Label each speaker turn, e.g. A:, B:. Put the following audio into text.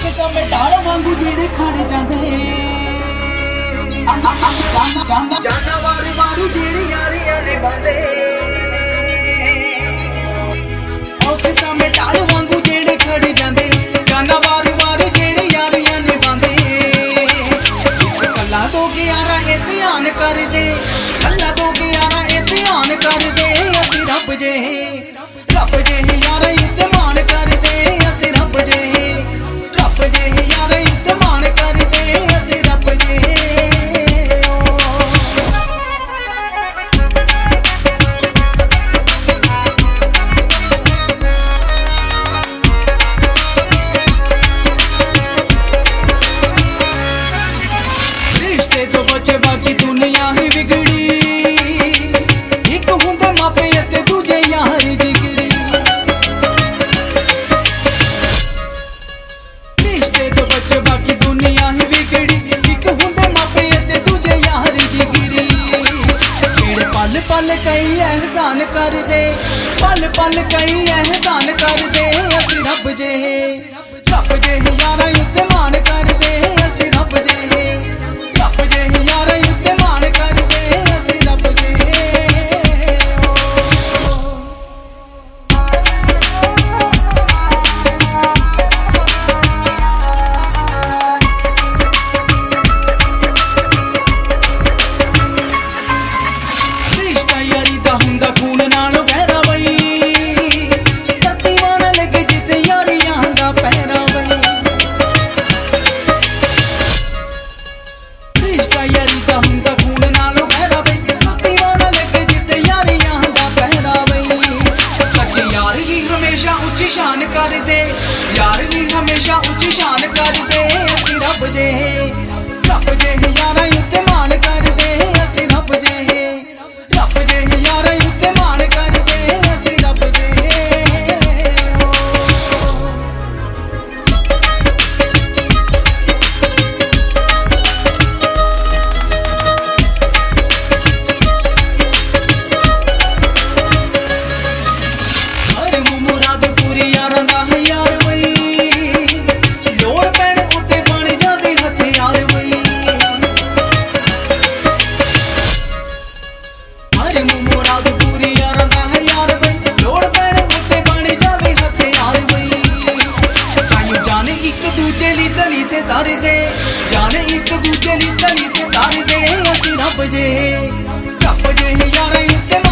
A: समय ढाल वांगू जेड़े खाने जांदे जाना वारी वारी जेड़ी यारियां निभांदे औखे समय ढाल वांगू जेड़े खड़े जांदे जाना वारी वारी जेड़ी यारियां निभांदे कल्ला तो यारा ए ध्यान कर दे कल्ला तो यारा ए ध्यान कर दे असी रब जे यारा इत्मान कर दे असी रब जे यारा इत्मान कर दे असी रब जे रिश्ते तो बचे बाकी दुनिया ही बिगड़ी एक हुंदे मापे ते दूजे यार जिगरी रिश्ते तो बचे बाकी दुनिया ही बिगड़ी एक हुंदे मापे ते दूजे यार जिगरी जेड़े पल पल कई एहसान कर दे पल पल कई एहसान कर दे असी रब जे यारा इत्मान कर दे असी रब जे यारा इत्मान कर दे असी रब जे रिश्ता यारी दा हुंदा खून नाल गहरा बई तत्ती वान लगे जिते यारियां दा पहरा बई रिश्ता यारी दा हुंदा खून नाल गहरा बई तत्ती वान लगे जिते यारियां दा पहरा बई सच यार ही हमेशा ऊंची शान कर दे यार ही हमेशा ऊंची शान कर दे असी रब जे यारा इत्मान कर दे असी रब जे यारा इत्मान कर दे असी रब जे हर मुराद पूरी यारां दा है यार वई लोड़ पैण उत्ते बन जावे हथियार वई हर मुराद पूरी यारां दा है यार वई लोड़ पैण उत्ते बन जावे हथियार वई ताइयों जाने एक दूजे ली तली ते तार दे जाने एक दूजे ली तली ते तार दे असी रब जे यारा इत्ते